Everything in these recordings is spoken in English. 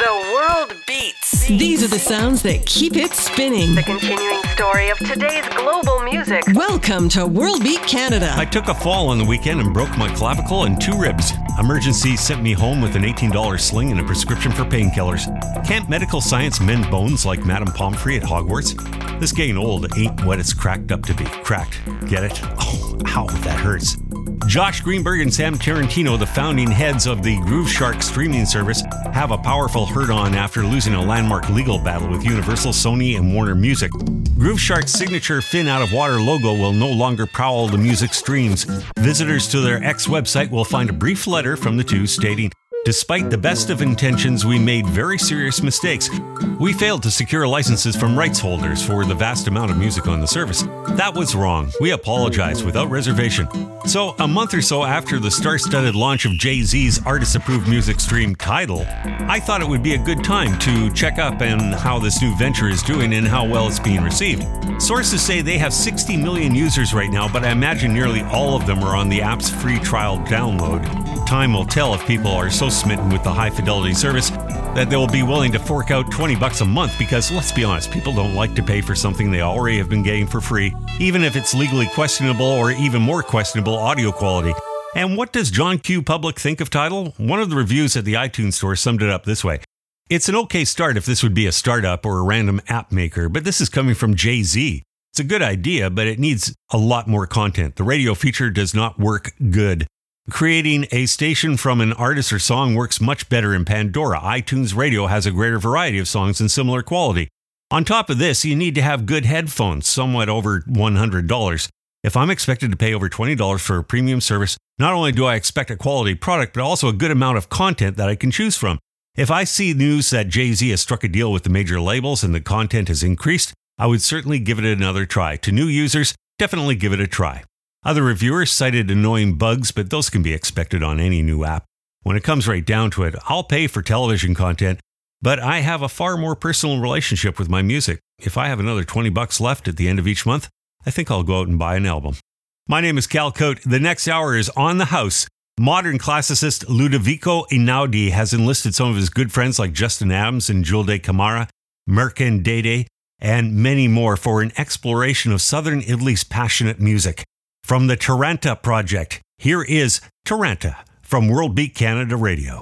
The world beats. These are the sounds that keep it spinning. The continuing story of today's global music. Welcome to World Beat Canada. I took a fall on the weekend and broke my clavicle and 2 ribs. Emergency sent me home with an $18 sling and a prescription for painkillers. Can't medical science mend bones like Madame Pomfrey at Hogwarts? This getting old ain't what it's cracked up to be. Cracked. Get it? Oh, ow, that hurts. Josh Greenberg and Sam Tarantino, the founding heads of the Groove Shark streaming service, have a powerful hurt-on after losing a landmark legal battle with Universal, Sony, and Warner Music. Groove Shark's signature fin out of water logo will no longer prowl the music streams. Visitors to their X website will find a brief letter from the two stating, "Despite the best of intentions, we made very serious mistakes. We failed to secure licenses from rights holders for the vast amount of music on the service. That was wrong. We apologize without reservation." So, a month or so after the star-studded launch of Jay-Z's artist-approved music stream Tidal, I thought it would be a good time to check up on how this new venture is doing and how well it's being received. Sources say they have 60 million users right now, but I imagine nearly all of them are on the app's free trial download. Time will tell if people are so smitten with the high-fidelity service that they will be willing to fork out $20 a month because, let's be honest, people don't like to pay for something they already have been getting for free, even if it's legally questionable or even more questionable audio quality. And what does John Q. Public think of Tidal? One of the reviews at the iTunes store summed it up this way. "It's an okay start if this would be a startup or a random app maker, but this is coming from Jay-Z. It's a good idea, but it needs a lot more content. The radio feature does not work good. Creating a station from an artist or song works much better in Pandora. iTunes Radio has a greater variety of songs and similar quality. On top of this, you need to have good headphones, somewhat over $100. If I'm expected to pay over $20 for a premium service, not only do I expect a quality product, but also a good amount of content that I can choose from. If I see news that Jay-Z has struck a deal with the major labels and the content has increased, I would certainly give it another try. To new users, definitely give it a try." Other reviewers cited annoying bugs, but those can be expected on any new app. When it comes right down to it, I'll pay for television content, but I have a far more personal relationship with my music. If I have another $20 left at the end of each month, I think I'll go out and buy an album. My name is Cal Cote. The next hour is On the House. Modern classicist Ludovico Einaudi has enlisted some of his good friends like Justin Adams and Julde Camara, Merkin Dede, and many more for an exploration of southern Italy's passionate music. From the Taranta Project, here is Taranta from World Beat Canada Radio.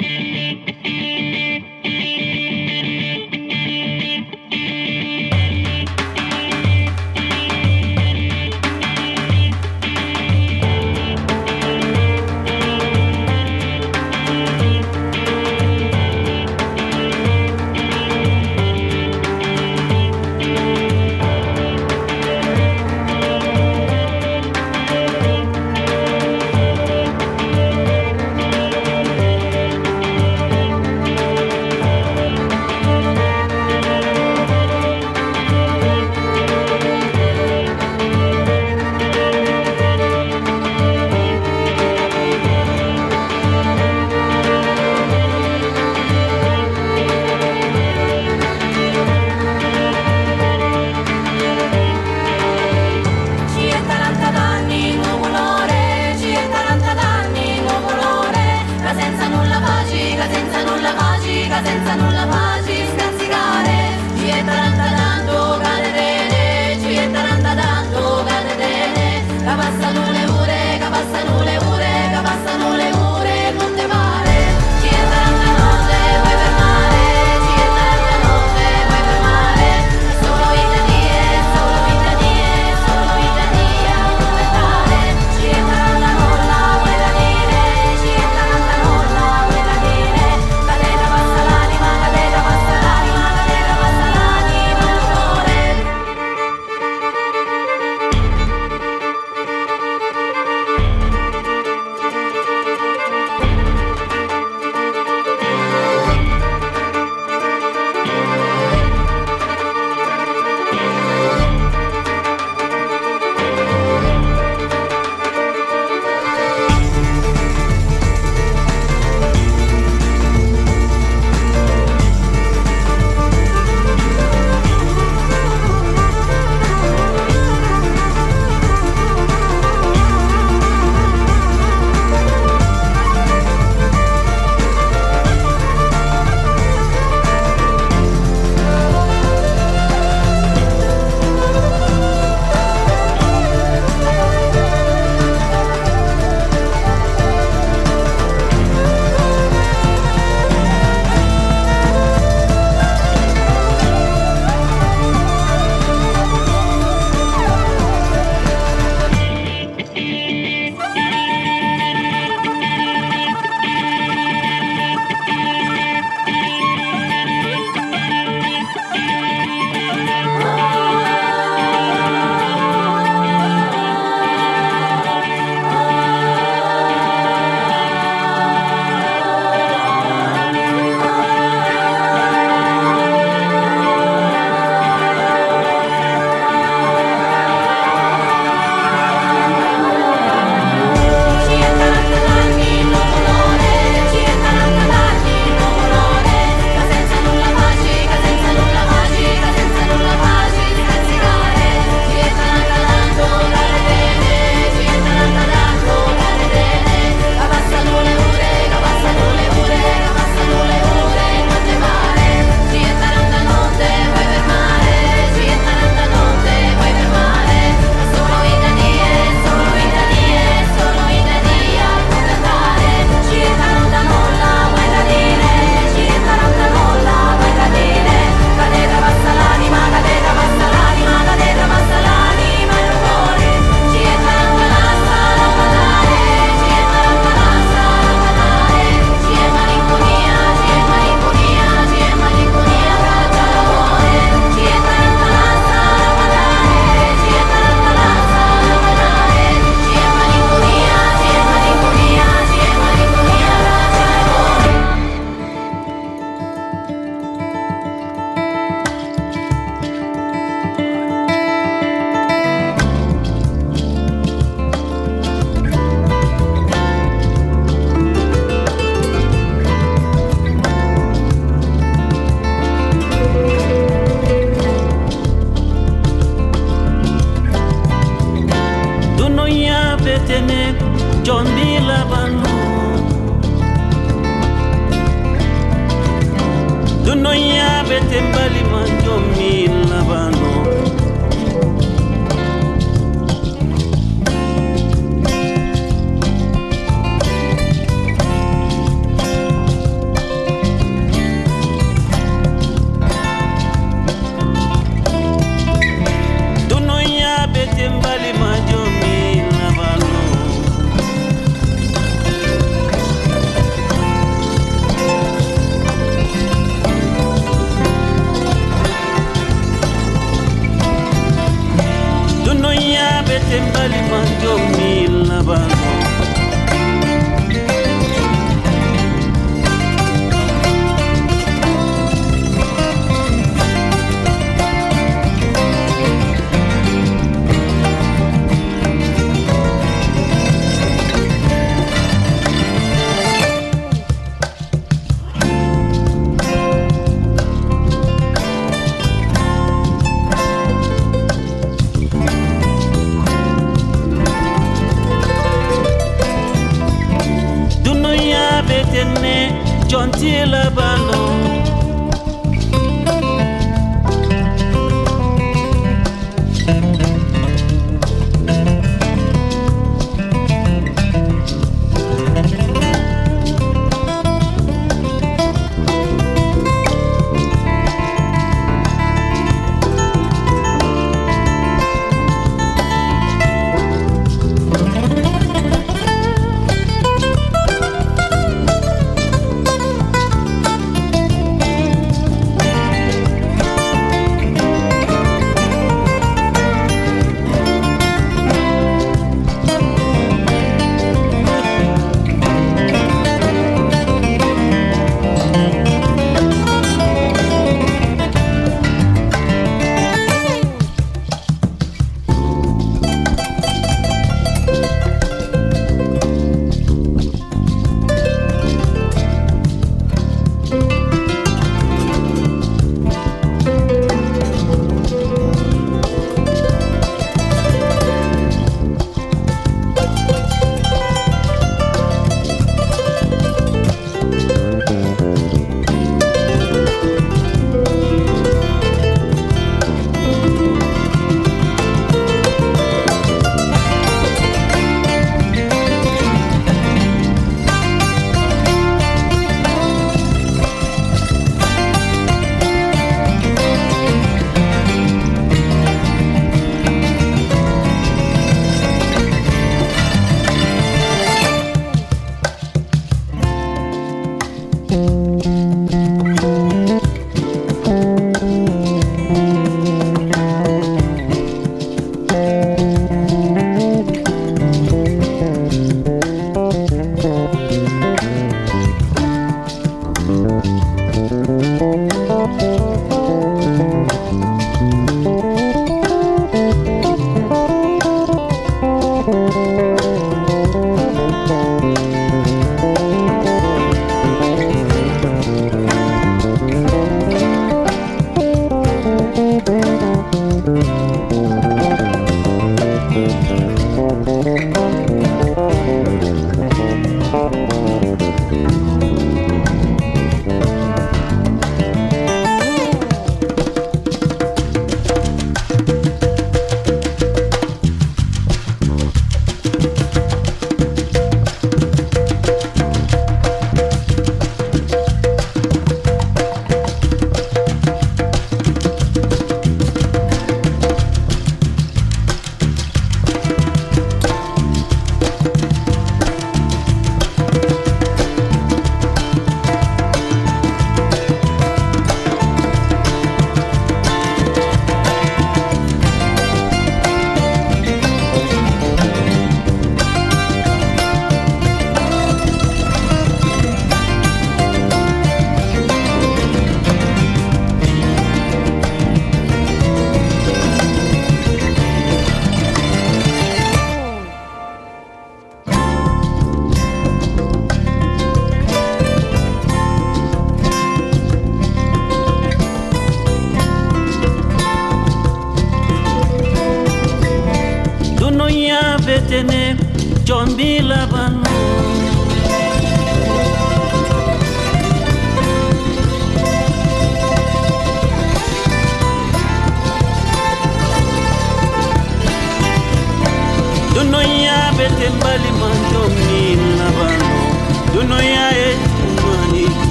Cadena bassa l'anima, cadena bassa bete mbali manjomi labano Dunoya bete mbali manjomi labano Dunoya bete mbali manjomi labano Dunoya bete ne jonti labano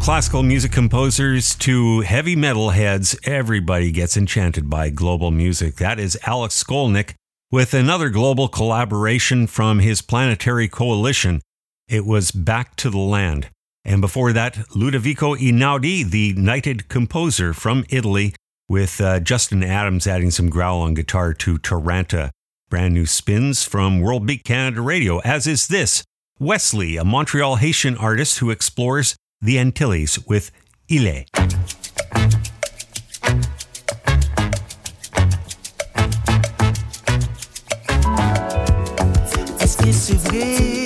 classical music composers to heavy metal heads, everybody gets enchanted by global music. That is Alex Skolnick with another global collaboration from his Planetary Coalition. It was Back to the Land. And before that, Ludovico Einaudi, the knighted composer from Italy, with Justin Adams adding some growl on guitar to Taranta. Brand new spins from World Beat Canada Radio, as is this, Wesley, a Montreal Haitian artist who explores the Antilles with Ile. Est-ce que c'est vrai?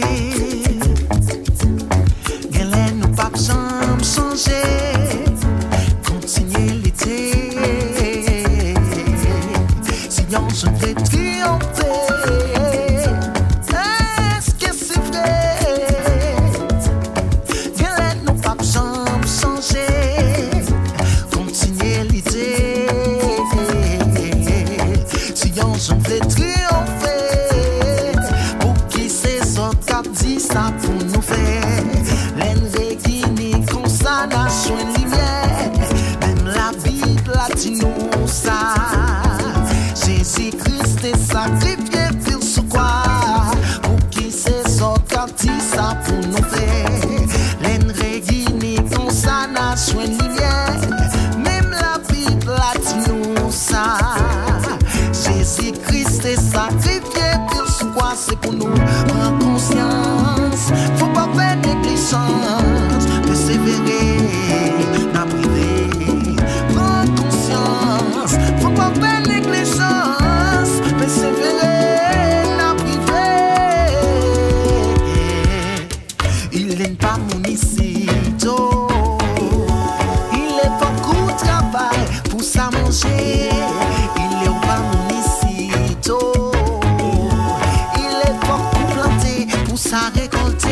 Galen nous pas besoin de changer. Continuer l'été. Si on se fait triompher. Est-ce que c'est vrai? Galen nous pas besoin de changer. Continuer l'été. Si on se fait triompher. Dit ça pour nous faire l'envers Guinée comme ça nation lumière même la Bible a dit nous ça Jésus-Christ est sacrifié pour ce quoi pour qui c'est ça dit ça pour nous faire l'envers Guinée comme ça nation lumière même la Bible a dit nous ça Jésus-Christ est sacrifié pour ce quoi c'est pour nous prendre conscience. Faut pas faire négligence, persévérer, n'a privé. Prends conscience, faut pas faire négligence, persévérer, n'a privé. Il n'est pas mon ici, il est beaucoup de travail pour ça manger. Il est pas mon ici, il est beaucoup planté pour ça récolter.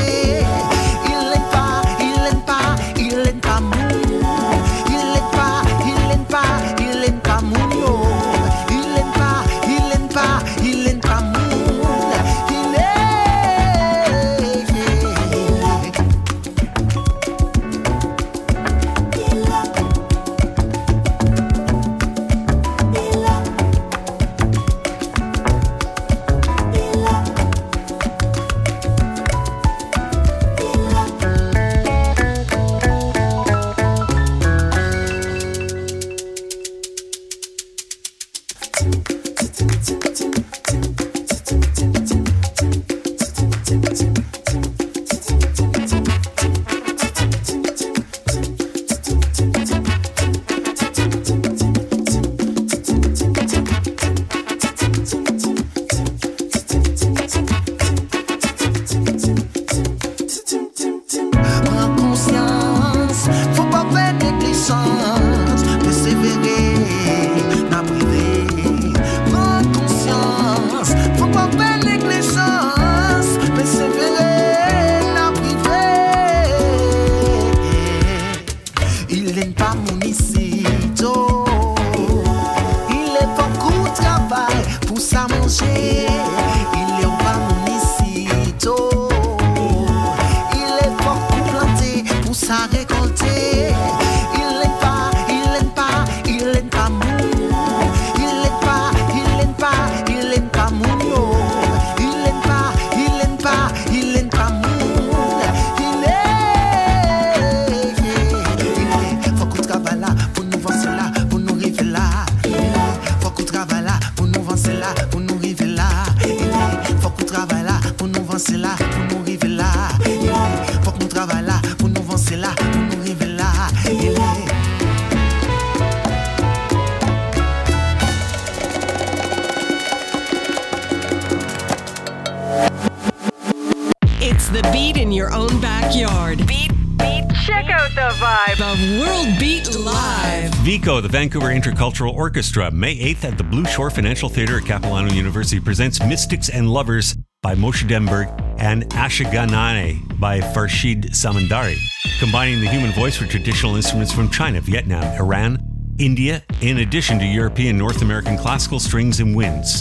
It's the beat in your own backyard. Beat. Check out the vibe. The World Beat Live. VICO, the Vancouver Intercultural Orchestra, May 8th at the Blue Shore Financial Theatre at Capilano University presents Mystics and Lovers by Moshe Denberg and Ashiganane by Farshid Samandari, combining the human voice with traditional instruments from China, Vietnam, Iran, India, in addition to European North American classical strings and winds.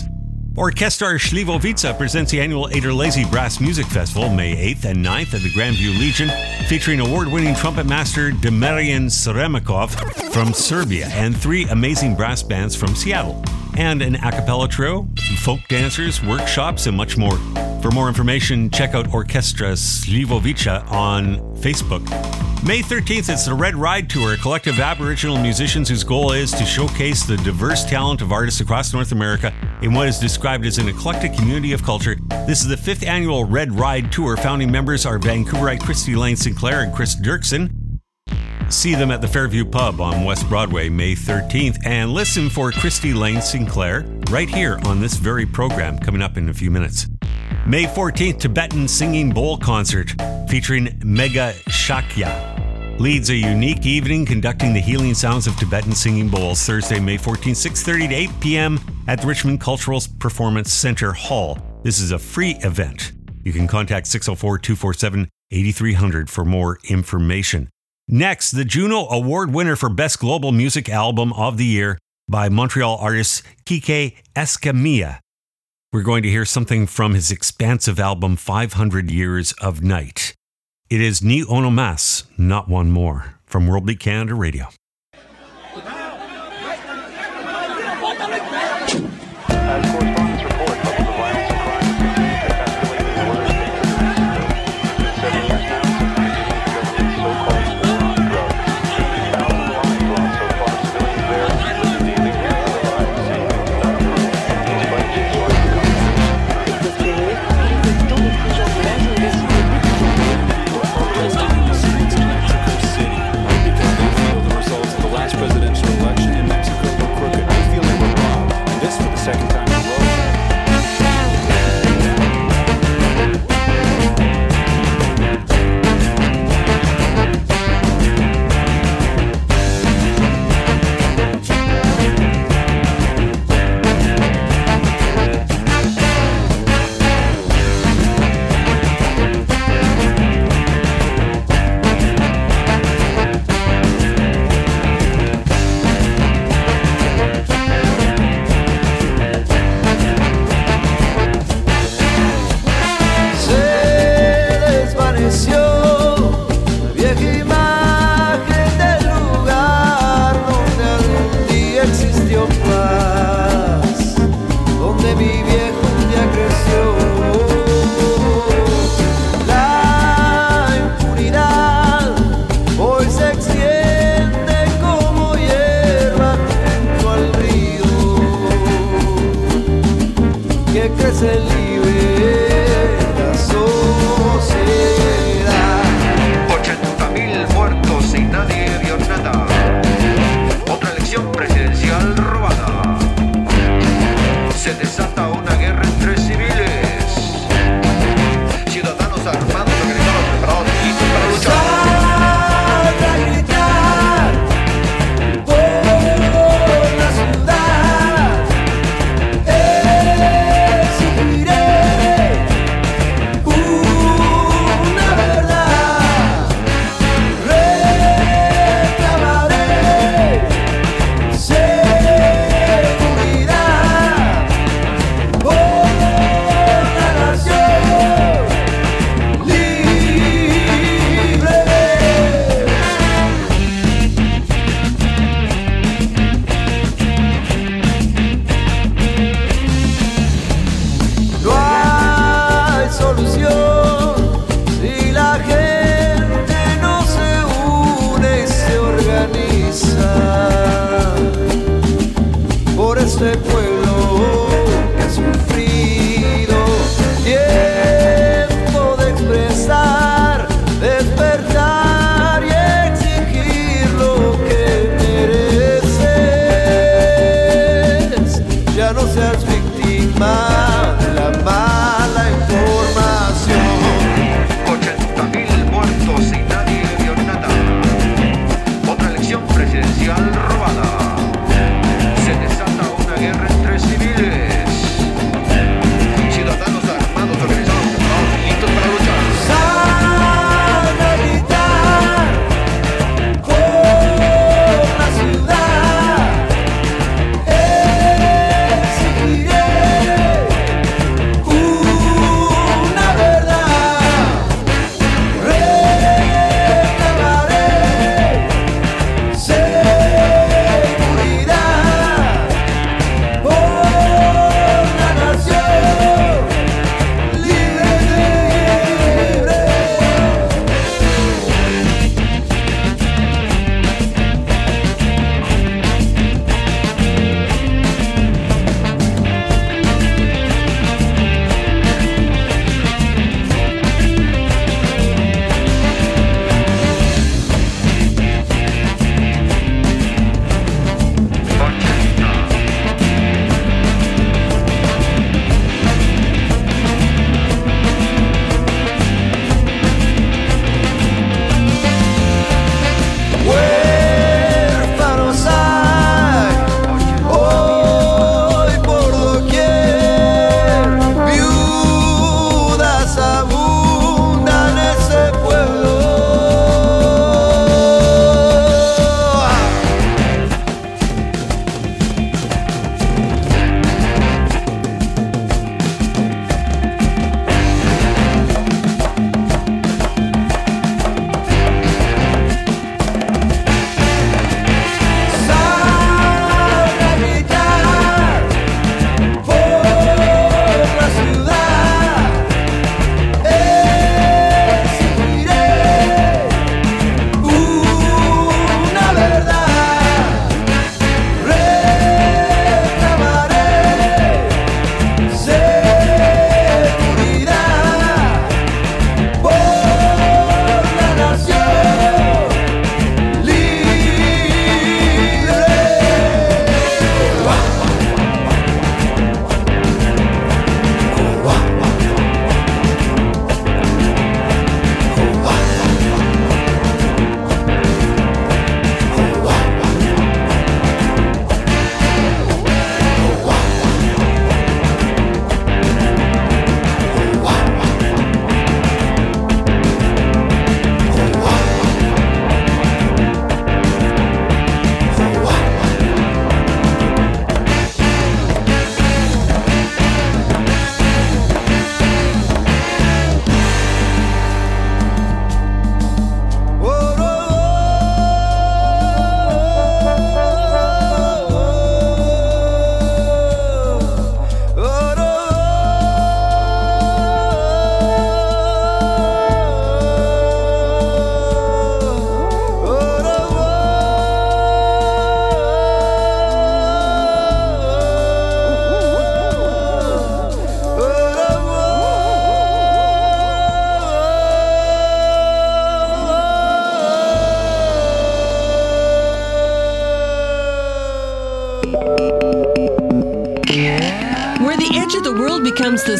Orchestra Śliwowica presents the annual Ederlazy Brass Music Festival May 8th and 9th at the Grandview Legion, featuring award-winning trumpet master Demarian Sremakov from Serbia and 3 amazing brass bands from Seattle, and an a cappella trio, folk dancers, workshops, and much more. For more information, check out Orchestra Śliwowica on Facebook. May 13th, it's the Red Ride Tour, a collective of Aboriginal musicians whose goal is to showcase the diverse talent of artists across North America in what is described as an eclectic community of culture. This is the 5th annual Red Ride Tour. Founding members are Vancouverite Christy Lane Sinclair and Chris Dirksen. See them at the Fairview Pub on West Broadway, May 13th, and listen for Christy Lane Sinclair right here on this very program coming up in a few minutes. May 14th, Tibetan Singing Bowl Concert featuring Mega Shakya. Leads a unique evening conducting the healing sounds of Tibetan singing bowls. Thursday, May 14th, 6:30 to 8 p.m. at the Richmond Cultural Performance Center Hall. This is a free event. You can contact 604-247-8300 for more information. Next, the Juno Award winner for Best Global Music Album of the Year by Montreal artist Kike Escamilla. We're going to hear something from his expansive album 500 Years of Night. It is Ni Ono Mas, Not One More, from World Beat Canada Radio. Correspondence report levels of violence and crime continue to escalate in the worst dangerous region. It's been 7 years now since the beginning of the government's so-called war on drugs. 80,000 lives lost so far. Civilians there living daily fear for their lives. Despite these sorts of last presidential election in Mexico were crooked. They feel they were robbed. And this for the second time in a row.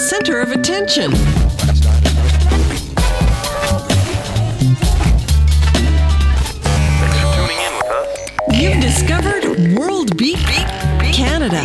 center of attention. Thanks for tuning in with us. You've discovered World Beat Canada.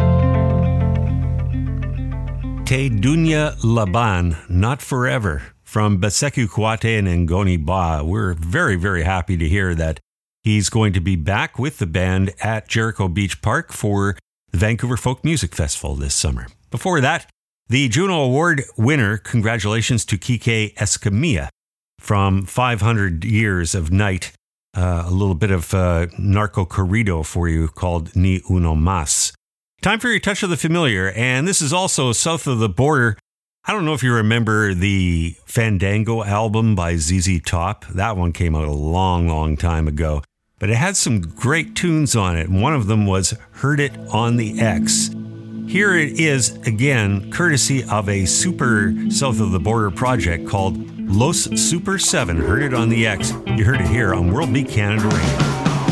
Te Dunya Laban, Not Forever, from Baseku Kwate and Ngoni Ba. We're very, very happy to hear that he's going to be back with the band at Jericho Beach Park for the Vancouver Folk Music Festival this summer. Before that, the Juno Award winner, congratulations to Kike Escamilla from 500 Years of Night. A little bit of narco corrido for you called Ni Uno Mas. Time for your Touch of the Familiar, and this is also south of the border. I don't know if you remember the Fandango album by ZZ Top. That one came out a long, long time ago, but it had some great tunes on it. One of them was Heard It on the X. Here it is again, courtesy of a super south of the border project called Los Super 7. Heard it on the X. You heard it here on World Beat Canada Radio.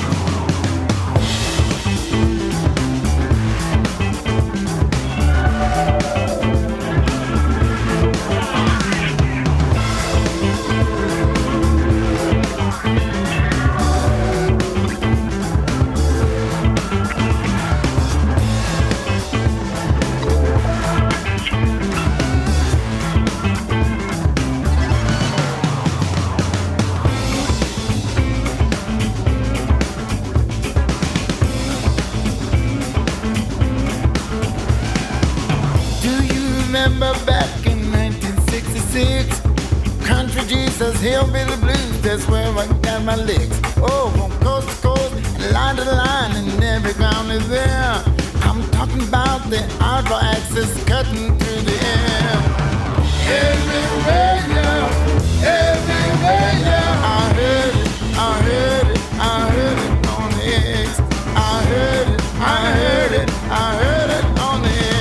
Hillbilly blues, that's where I got my licks. Oh, from coast to coast, line to line, and every ground is there. I'm talking about the outlaw axis cutting through the air. Everywhere, yeah, everywhere, yeah. I heard it, I heard it, I heard it on the X. I heard it, I heard it, I heard it on the X.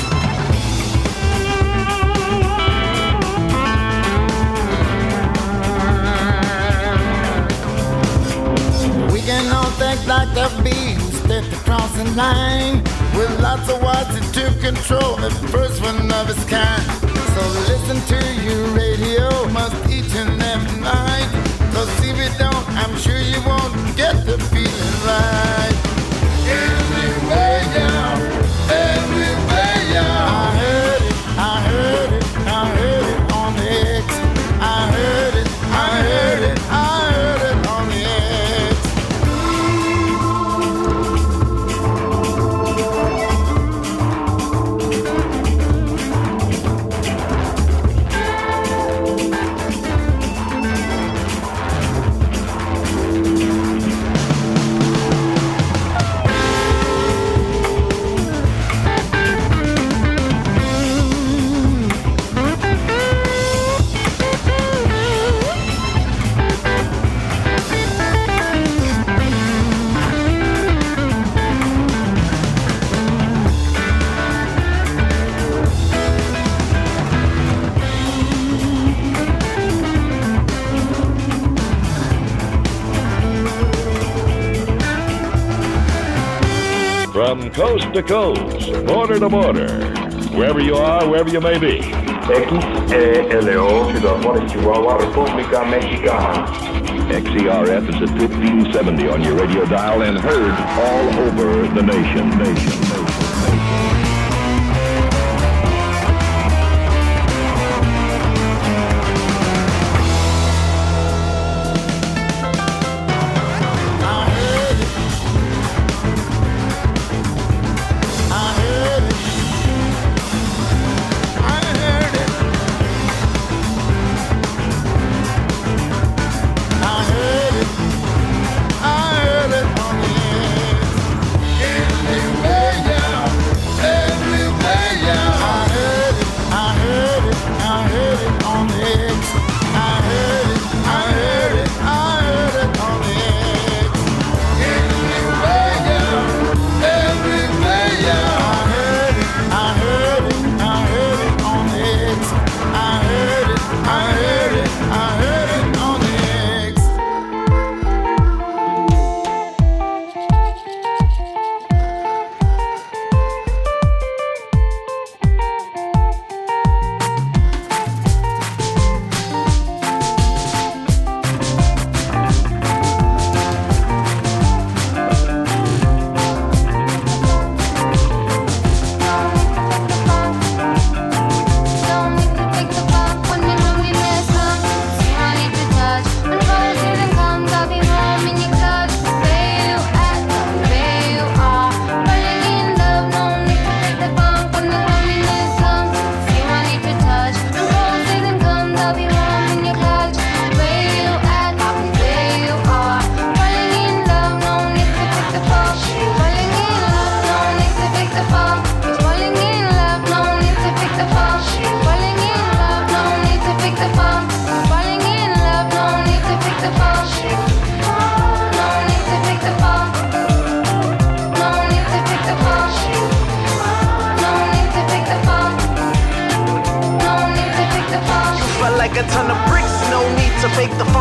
Think like a bee who stepped across the line with lots of watts that took control, the first one of its kind. So listen to your radio, must each and every night. Cause if you don't, I'm sure you won't get the feeling right. Everywhere, yeah, everywhere, yeah. I heard it, I heard it, I heard it on the X. I heard it, I heard it, I heard it on the X. From coast to coast, border to border, wherever you are, wherever you may be. XELO, Ciudad Chihuahua, República Mexicana. XERF is at 1570 on your radio dial and heard all over the nation. Yeah.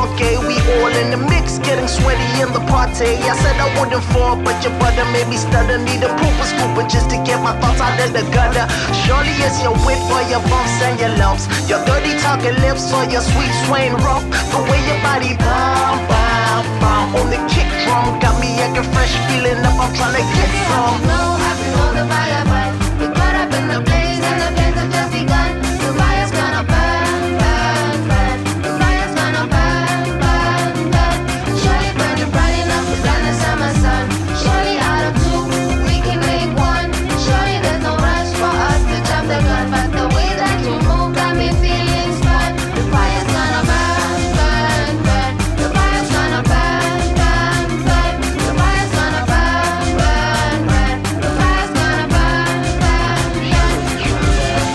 gay, we all in the mix, getting sweaty in the party. I said I wouldn't fall, but your brother made me stutter. Need a pooper scooper just to get my thoughts out of the gutter. Surely it's your wit or your bumps and your lumps, your dirty talking lips or your sweet swaying rump. The way your body bum, bum, bum on the kick drum got me acting fresh, feeling up, I'm trying to get some. I've been on the fire, but we're caught up in the blaze, and the blaze has just begun. The fire's gonna burn, burn, burn. The fire's gonna burn, burn, burn. Surely burning bright enough to blind the summer sun. Surely out of two, we can make one. Surely there's no rush for us to jump the gun, but the way that you move got me feeling spun. The fire's gonna burn, burn, burn. The fire's gonna burn, burn, burn. The fire's gonna burn, burn, burn. The fire's gonna burn, burn, burn.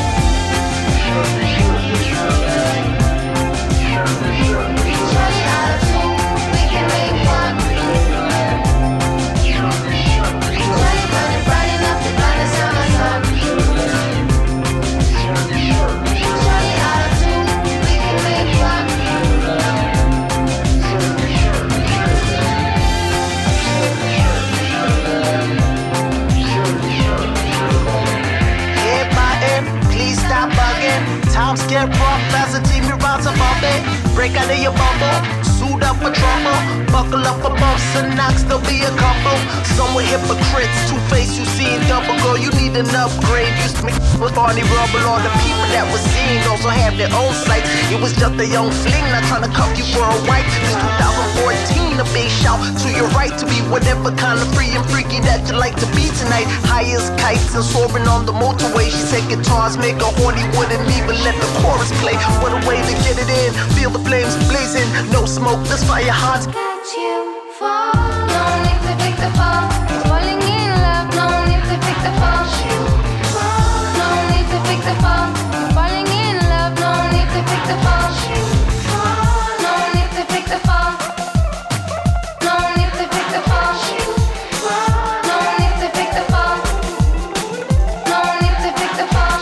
Surely out of two, we can make one. Surely burning bright enough to blind the summer sun. Surely out of two, we can make one. Head by end, please stop bugging. Times get rough as the team rounds above it. Break out of your bubble, suit up for trouble. Buckle up for bumps and knocks, there'll be a couple. Some were hypocrites, two-faced, you seeing double. Girl, you need an upgrade. Used to me with Barney Rubble. All the people that were seen also have their own sights. It was just a young fling, not trying to cuff you for a wife. This 2014, a big shout to your right to be whatever kind of free and freaky that you like to be tonight. High as kites and soaring on the motorway. She said guitars make her horny, wouldn't even let the chorus play. What a way to get it in, feel the flames blazing. No smoke, this fire hot. Can't you fall? No need to pick the phone. Falling in love, no need to pick the phone. No need to pick the phone. Falling in love, no need to pick the phone. No need to pick the phone. No need to pick the phone. No need to pick the phone. No need to pick the phone.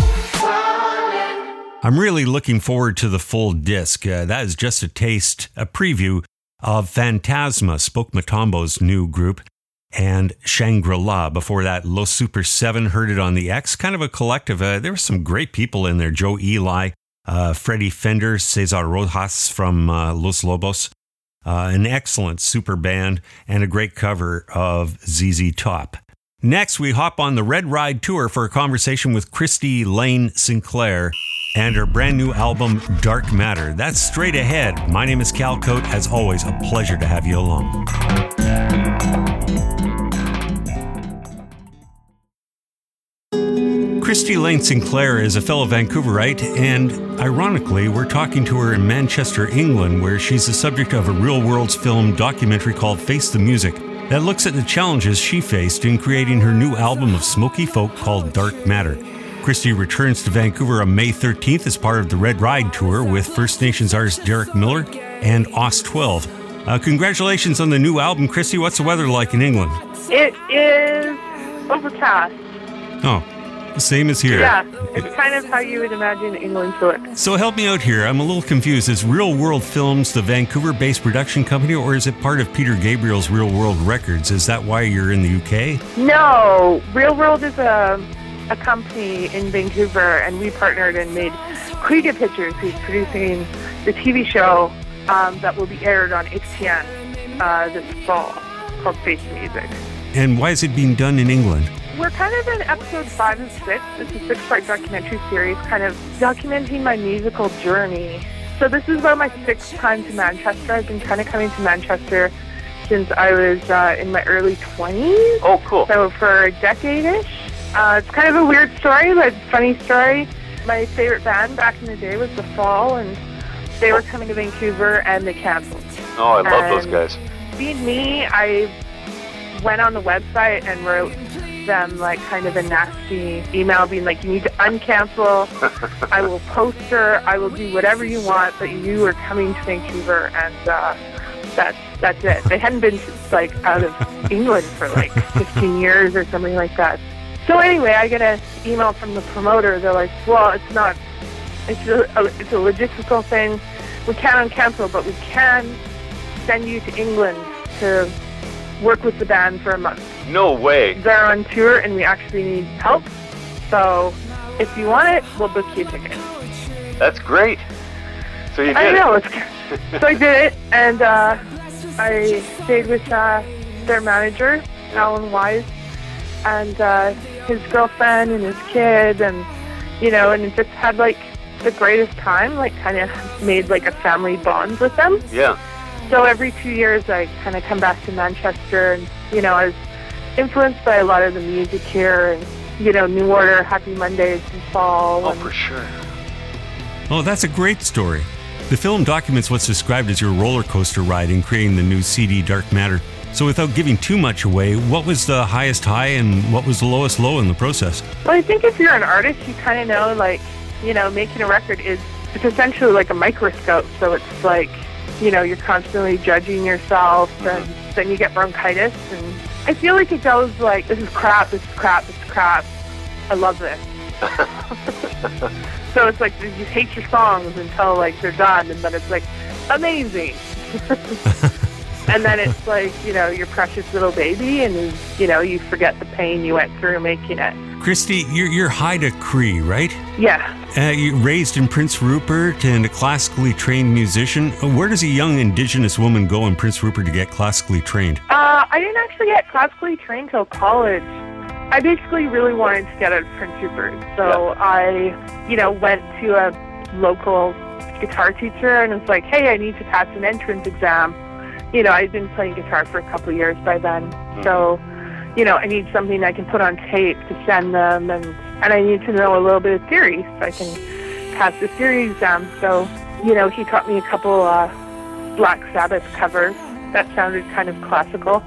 I'm really looking forward to the full disc. That is just a taste, a preview of Phantasma, Spoke Matombo's new group, and Shangri-La. Before that, Los Super 7, heard it on the X, kind of a collective. There were some great people in there. Joe Eli, Freddie Fender, Cesar Rojas from Los Lobos, an excellent super band, and a great cover of ZZ Top. Next, we hop on the Red Ride Tour for a conversation with Christy Lane Sinclair and her brand new album, Dark Matter. That's straight ahead. My name is Cal Cote. As always, a pleasure to have you along. Christy Lane Sinclair is a fellow Vancouverite, and ironically, we're talking to her in Manchester, England, where she's the subject of a Real Worlds film documentary called Face the Music that looks at the challenges she faced in creating her new album of smoky folk called Dark Matter. Christy returns to Vancouver on May 13th as part of the Red Ride Tour with First Nations artist Derek Miller and Os 12. Congratulations on the new album, Christy. What's the weather like in England? It is overcast. Oh, the same as here. Yeah, it's kind of how you would imagine England to look. So help me out here. I'm a little confused. Is Real World Films the Vancouver-based production company, or is it part of Peter Gabriel's Real World Records? Is that why you're in the UK? No, Real World is a company in Vancouver, and we partnered and made Kriga Pictures, who's producing the TV show that will be aired on XTN this fall, called Face the Music. And why is it being done in England? We're kind of in episode 5 and 6. It's a 6-part documentary series kind of documenting my musical journey. So this is about my 6th time to Manchester. I've been kind of coming to Manchester since I was in my early 20s. Oh, cool. So for a decade-ish. It's kind of a weird story, but funny story. My favorite band back in the day was The Fall, and they were coming to Vancouver, and they canceled. Oh, I love those guys. Being me, I went on the website and wrote them like kind of a nasty email being like, you need to uncancel. I will poster. I will do whatever you want, but you are coming to Vancouver, and that's it. They hadn't been like out of England for like 15 years or something like that. So anyway, I get an email from the promoter. They're like, well, it's a logistical thing. we can't uncancel, but we can send you to England to work with the band for a month. No way. They're on tour, and we actually need help. So if you want it, we'll book you a ticket. That's great. So you did I know. it. So I did it, and I stayed with their manager, Alan Wise, and his girlfriend and his kid, and and just had like the greatest time. Like, kind of made like a family bond with them. Yeah. So every 2 years, I kind of come back to Manchester, and I was influenced by a lot of the music here, and New Order, Happy Mondays, and Fall. Oh, for sure. Oh, that's a great story. The film documents what's described as your roller coaster ride in creating the new CD Dark Matter. So without giving too much away, what was the highest high and what was the lowest low in the process? Well, I think if you're an artist, you kind of know, like, making a record it's essentially like a microscope. So it's like, you're constantly judging yourself, and then you get bronchitis. And I feel like it goes like, this is crap, this is crap, this is crap. I love this. So it's like you hate your songs until like they're done, and then it's like amazing. And then it's like, your precious little baby, and you forget the pain you went through making it. Christy, you're Haida Cree, right? Yeah. You raised in Prince Rupert and a classically trained musician. Where does a young Indigenous woman go in Prince Rupert to get classically trained? I didn't actually get classically trained till college. I basically really wanted to get out of Prince Rupert, so I, went to a local guitar teacher, and it's like, hey, I need to pass an entrance exam. I'd been playing guitar for a couple of years by then, so, I need something I can put on tape to send them, and I need to know a little bit of theory so I can pass the theory exam. So, he taught me a couple Black Sabbath covers that sounded kind of classical.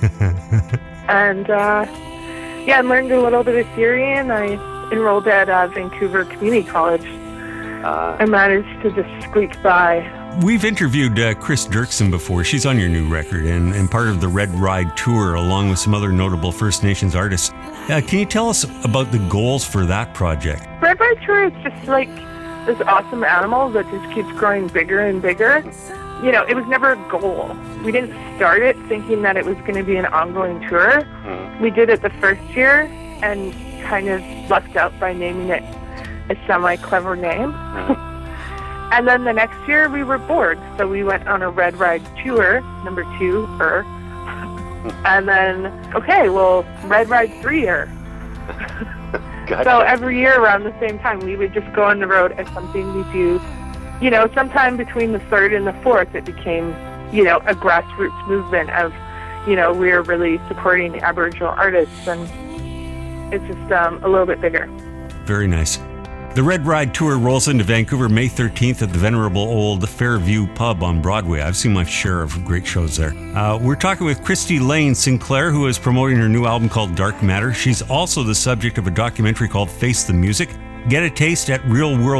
And, I learned a little bit of theory, and I enrolled at Vancouver Community College. I managed to just squeak by. We've interviewed Chris Dirksen before. She's on your new record and part of the Red Ride Tour, along with some other notable First Nations artists. Can you tell us about the goals for that project? Red Ride Tour is just like this awesome animal that just keeps growing bigger and bigger. It was never a goal. We didn't start it thinking that it was going to be an ongoing tour. We did it the first year and kind of lucked out by naming it a semi-clever name. And then the next year we were bored, so we went on a Red Ride Tour, number 2, and then, Red Ride 3-year. Gotcha. So every year around the same time, we would just go on the road as something we do. Sometime between the 3rd and the 4th, it became, a grassroots movement of, we're really supporting the Aboriginal artists, and it's just a little bit bigger. Very nice. The Red Ride Tour rolls into Vancouver May 13th at the venerable old Fairview Pub on Broadway. I've seen my share of great shows there. We're talking with Christy Lane Sinclair, who is promoting her new album called Dark Matter. She's also the subject of a documentary called Face the Music. Get a taste at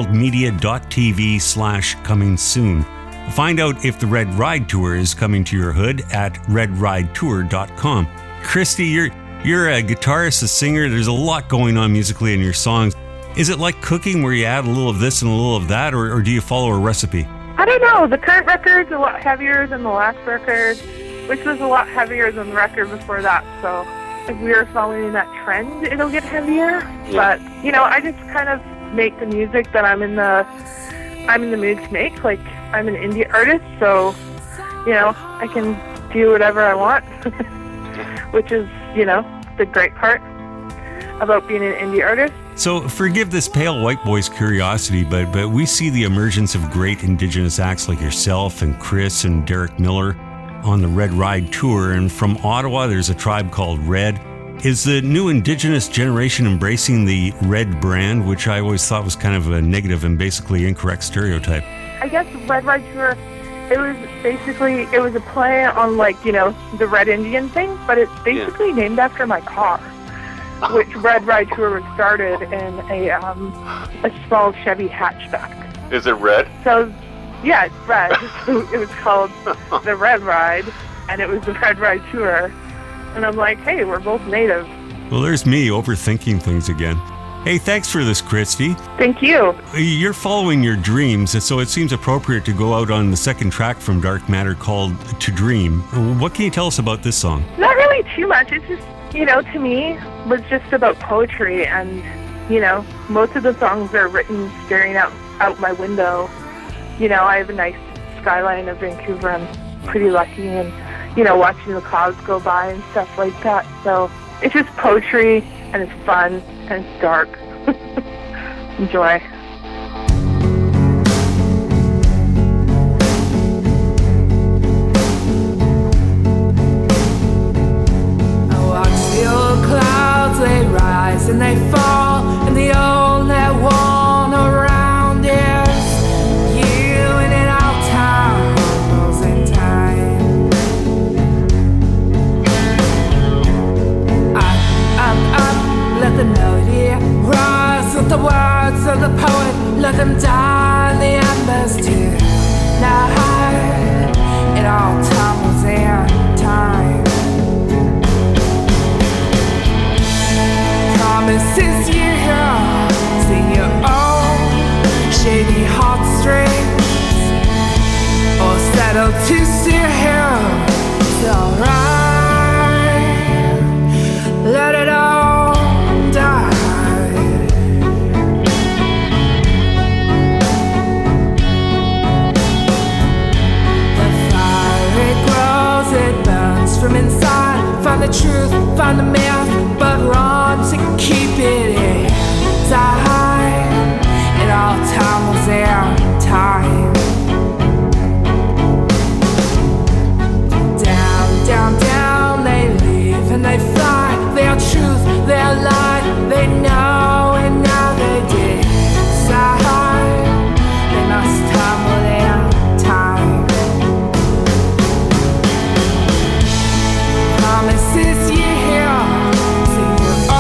realworldmedia.tv/coming soon. Find out if the Red Ride Tour is coming to your hood at redridetour.com. Christy, you're a guitarist, a singer. There's a lot going on musically in your songs. Is it like cooking where you add a little of this and a little of that, or do you follow a recipe? I don't know. The current record's a lot heavier than the last record, which was a lot heavier than the record before that. So if we are following that trend, it'll get heavier. Yeah. But, I just kind of make the music that I'm in the mood to make. Like, I'm an indie artist, so, I can do whatever I want, which is, the great part about being an indie artist. So forgive this pale white boy's curiosity, but we see the emergence of great Indigenous acts like yourself and Chris and Derek Miller on the Red Ride Tour. And from Ottawa, there's a tribe called Red. Is the new Indigenous generation embracing the Red brand, which I always thought was kind of a negative and basically incorrect stereotype? I guess Red Ride Tour, it was a play on the Red Indian thing, but it's basically named after my car. Which Red Ride Tour was started in a small Chevy hatchback. Is it red? So, yeah, it's red. It was called the Red Ride, and it was the Red Ride Tour. And I'm like, hey, we're both native. Well, there's me overthinking things again. Hey, thanks for this, Christy. Thank you. You're following your dreams, and so it seems appropriate to go out on the second track from Dark Matter called To Dream. What can you tell us about this song? Not really too much. It's just, to me, was just about poetry. And, most of the songs are written staring out my window. I have a nice skyline of Vancouver. I'm pretty lucky. And, watching the clouds go by and stuff like that. So it's just poetry, and it's fun, and it's dark. Enjoy. Clouds, they rise and they fall, and the only one around is you, and it all tumbles in time. Up, let the melody rise with the words of the poet, let them die in the embers tonight. It all tumbles in time. Promises you hear, sing your own shady heartstrings, or settle to see here. It's alright, let it all die. The fire, it grows, it burns from inside. Find the truth, find the myth, but run to keep it inside. It all tumbles in time. Down, down, down, they leave and they fly. Their truth, their lie, they know, and now they decide. They must tumble in time. Promises you hear, sing your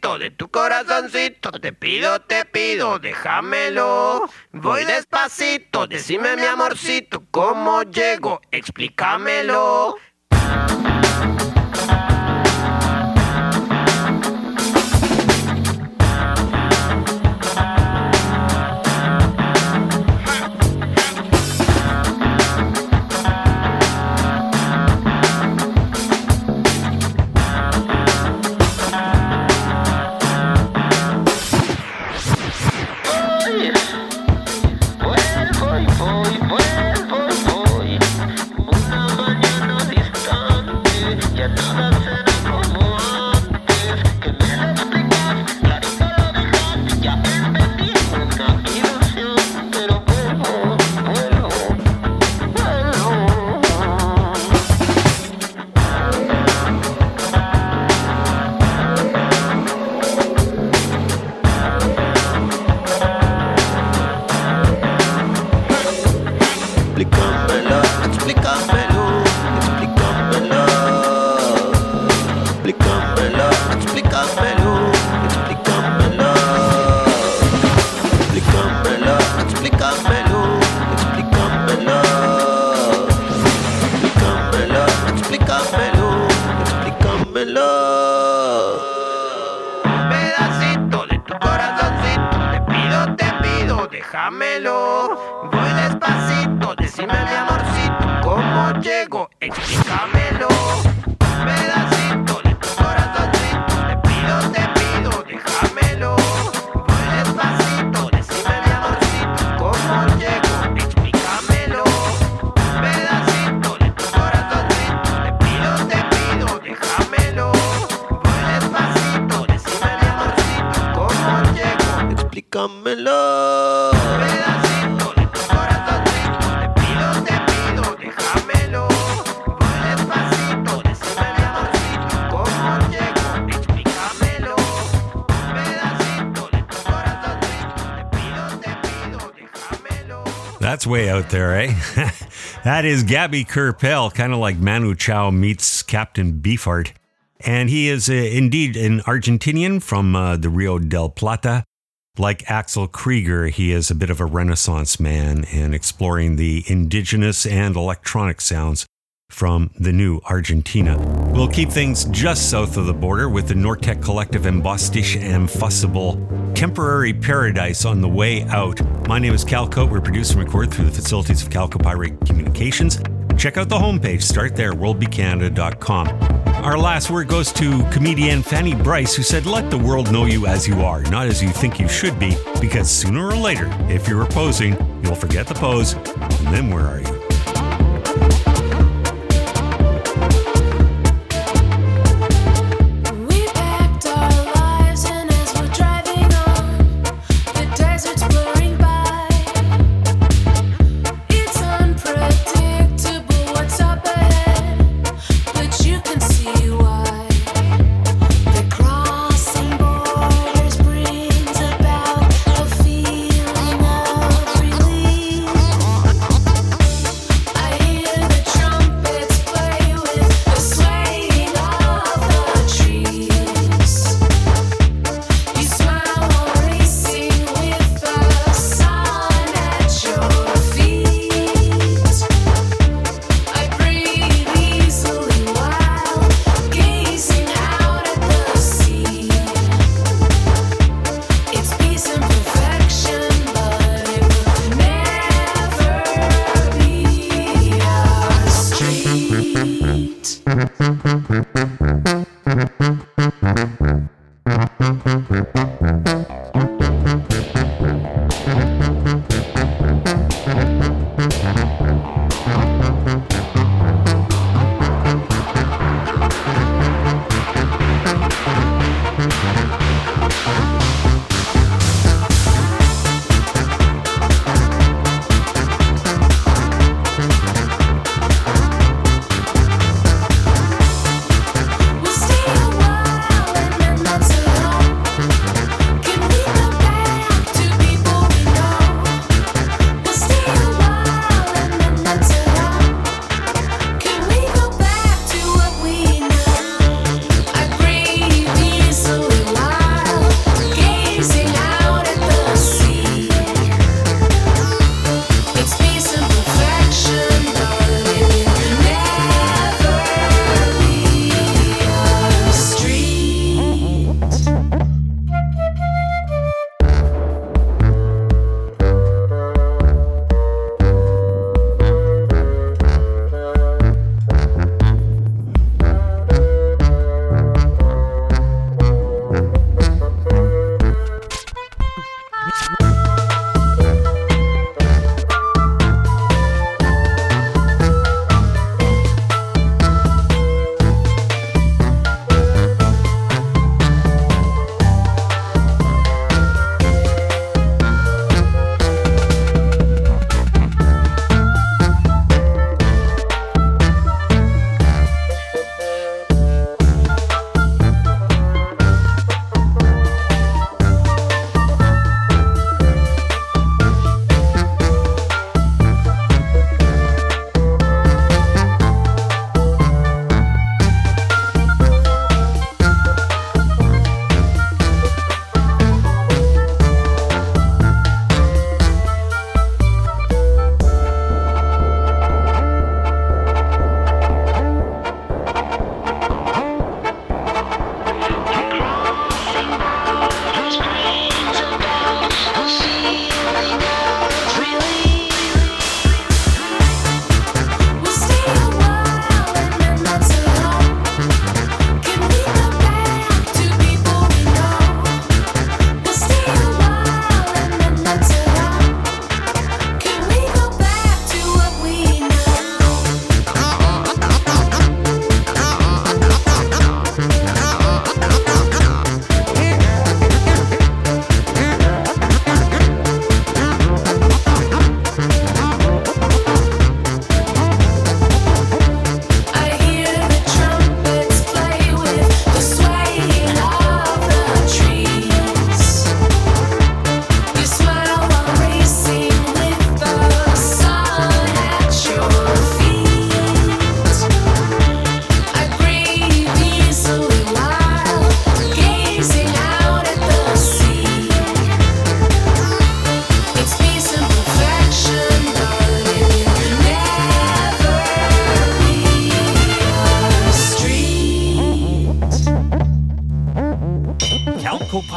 pedacito de tu corazoncito, te pido, déjamelo. Voy despacito, decime mi amorcito, ¿cómo llego? Explícamelo. Pedacito de tu corazoncito, te pido, déjamelo. Voy despacito, decime mi amorcito, ¿cómo llego? Explícamelo. Pedacito de tu corazoncito, te pido, déjamelo. Voy despacito, decime mi amorcito, ¿cómo llego? Explícamelo. Pedacito de tu corazoncito, te pido, déjamelo. Voy despacito, decime mi amorcito, ¿cómo llego? Explícamelo. Pedacito de tu corazoncito, te pido, déjamelo. Voy despacito, decime mi amorcito, ¿cómo llego? Explícamelo. Pedacito de tu corazoncito, te pido, déjamelo. That's way out there, eh? That is Gabby Kerpel, kind of like Manu Chao meets Captain Beefheart. And he is indeed an Argentinian from the Rio del Plata. Like Axel Krieger, he is a bit of a Renaissance man and exploring the indigenous and electronic sounds from the new Argentina. We'll keep things just south of the border with the Nortec Collective Embostish and Fussible Temporary Paradise on the way out. My name is Cal Cote. We're produced and recorded through the facilities of Calco Pirate Communications. Check out the homepage. Start there, worldbecanada.com. Our last word goes to comedian Fanny Bryce, who said, "Let the world know you as you are, not as you think you should be, because sooner or later, if you're posing, you'll forget the pose, and then where are you?"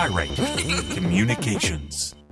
Pyrite Communications.